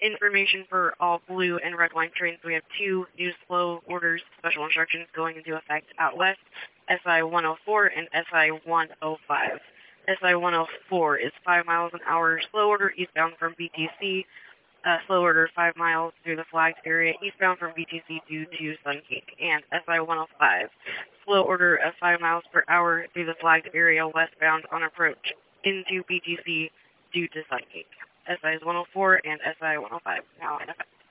Information for all blue and red line trains. We have 2 new slow orders, special instructions going into effect out west, SI 104 and SI 105. SI 104 is 5 miles an hour slow order eastbound from BTC, slow order 5 miles through the flagged area eastbound from BTC due to Suncake, and SI 105, slow order of 5 miles per hour through the flagged area westbound on approach into BTC due to Suncake. SI 104 and SI 105 now in effect.